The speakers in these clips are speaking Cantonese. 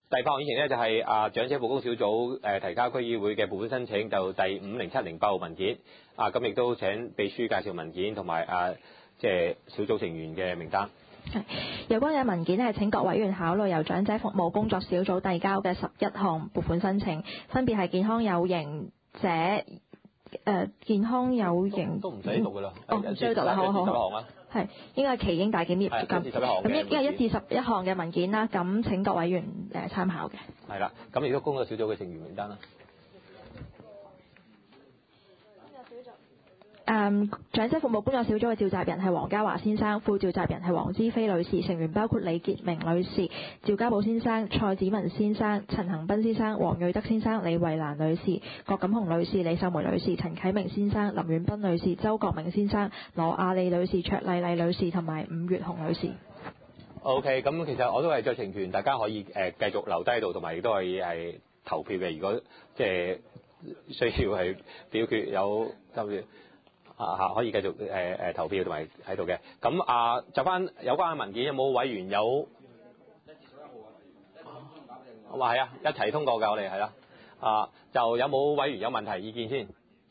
第8項議程咧就係長者復工小組提交區議會嘅撥款申請，就第50708號文件。咁亦都請秘書介紹文件同埋即係小組成員嘅名單。 有關嘅文件係請各委員考慮由長者服務工作小組遞交嘅11項撥款申請，分別係健康有型者健康有型都唔使讀㗎啦。 唔需要讀啦，好。係應該係奇英大檢業基金。咁應該係1至11項嘅文件啦，咁請各委員參考嘅。 係啦，咁亦都工作小組嘅成員名單啦。 長者服務工作小組嘅召集人係黃家華先生，副召集人係黃之飛女士，成員包括李潔明女士、趙家寶先生、蔡子文先生、陳恒斌先生、黃瑞德先生、李慧蘭女士、郭錦雄女士、李秀梅女士、陳啟明先生、林遠斌女士、周國明先生、羅亞利女士、卓麗麗女士同埋伍月紅女士。 OK， 咁其實我都係酌情權，大家可以繼續留低喺度，同埋亦都係投票嘅。如果即係需要係表決有就可以繼續投票同埋喺度嘅。咁就翻有關嘅文件，有冇委員有？話係一齊通過㗎，我哋係啦。就有冇委員有問題意見先？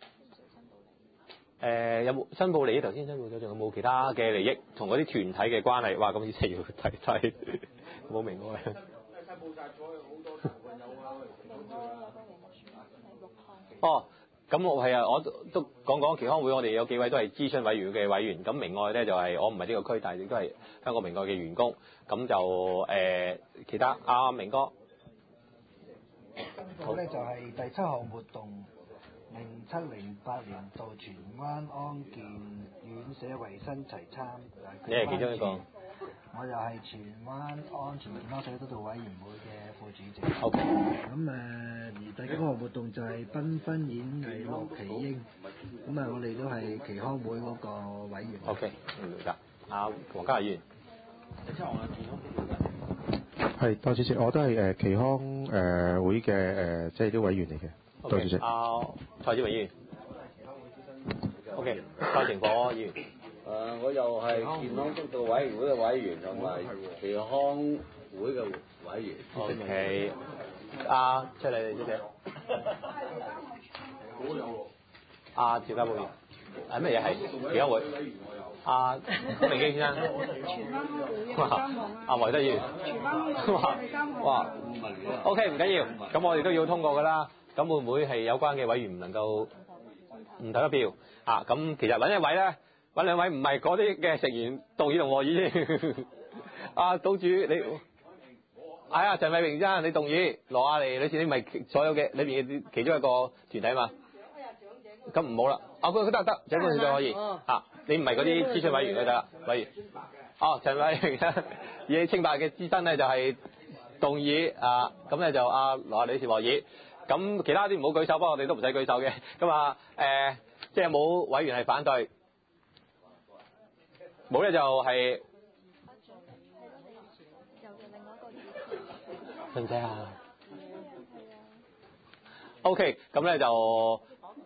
有冇申報利益？頭先申報咗，仲有冇其他嘅利益同嗰啲團體嘅關係？哇！咁先要睇，冇明喎。申報曬咗好多部分有啊。咁我係我都講耆康會，我哋有幾位都係諮詢委員嘅委員。咁明愛咧就係我唔係呢個區，但係亦都係香港明愛嘅員工。咁就其他明哥。 好咧，就係第7項活動0708年度荃灣安健院舍衞生齊參。 你係其中一個。 我又係荃灣安全健康社區督導委員會嘅副主席。 OK。咁而第9項活動就係繽紛演藝樂奇英。咁我哋都係耆康會嗰個委員。 OK，明白。黃家議員。第7項嘅健康福利。 係，代主席，我都係耆康會嘅即係啲委員嚟嘅。代主席。 蔡子榮議員。OK， 蔡成火議員。 我又係健康督導委員會嘅委員，同埋耆康會嘅委員。 OK，出嚟小姐。趙家寶議員。係乜嘢係耆康會？古明基先生。荃灣會維德議員。哇 ，OK 唔緊要，咁我哋都要通過㗎啦。咁會唔會係有關嘅委員唔能夠唔投一票？咁其實揾一位咧，揾兩位唔係嗰啲嘅成員動議同和議先。島主你係陳偉明先生，你動議，羅亞妮女士你唔係所有嘅裏邊嘅其中一個團體嘛？咁唔好啦，佢得，長官就可以你唔係嗰啲諮詢委員就得啦，委員。陳偉明生以清白嘅資身咧就係動議咁咧就羅亞妮女士和議。咁其他啲唔好舉手，不過我哋都唔使舉手嘅。咁即係冇委員係反對，冇咧就係使唔使啊 ？OK， 咁咧就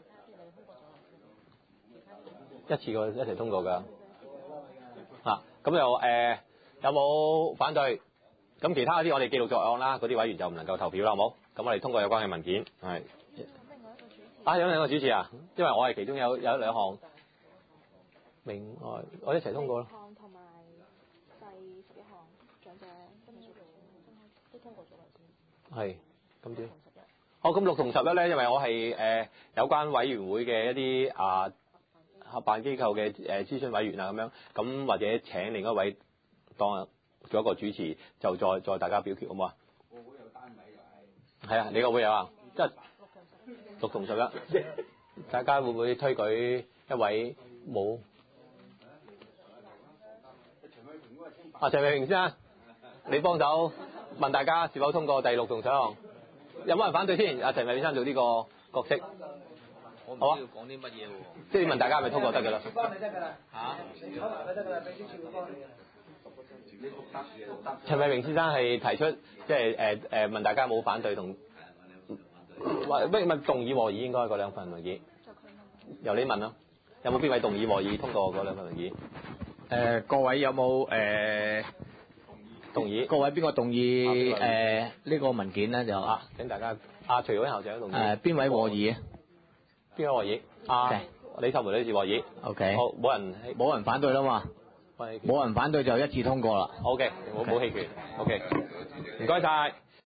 一次過一齊通過㗎。咁有冇反對？咁其他啲我哋記錄在案啦，嗰啲委員就唔能夠投票啦，好冇？咁我哋通過有關嘅文件係。有兩個主持因為我係其中有兩項明愛，我一齊通過咯。 同埋第11項長者跟住都通過咗啦先。 係，今朝。咁6同11咧，因為我係有關委員會嘅一啲合辦機構嘅諮詢委員咁樣，咁或者請另一位當做一個主持，就再大家表決好唔好啊？我會有單位又係。係你個會有即係6同11，大家會唔會推舉一位冇？陳偉明先生，你幫手問大家是否通過第6同11項？有冇人反對先？陳偉明先生做呢個角色。我唔知要講啲乜嘢喎，即係問大家係咪通過得㗎啦？幫你得㗎啦你可能得㗎啦，秘書處會幫你嘅。陳偉明先生係提出即係問大家有冇反對同乜動議和議應該嗰兩份文件，由你問咯，有冇邊位動議和議通過嗰兩份文件？ 各位有冇動議。 各位邊個動議呢個文件咧就請大家徐永校長動議。 邊位和議？ 邊位和議？李秀梅女士和議。 OK。 好，冇人反對啦嘛。冇人反對就一致通過啦。 OK，冇棄權。OK，唔該晒。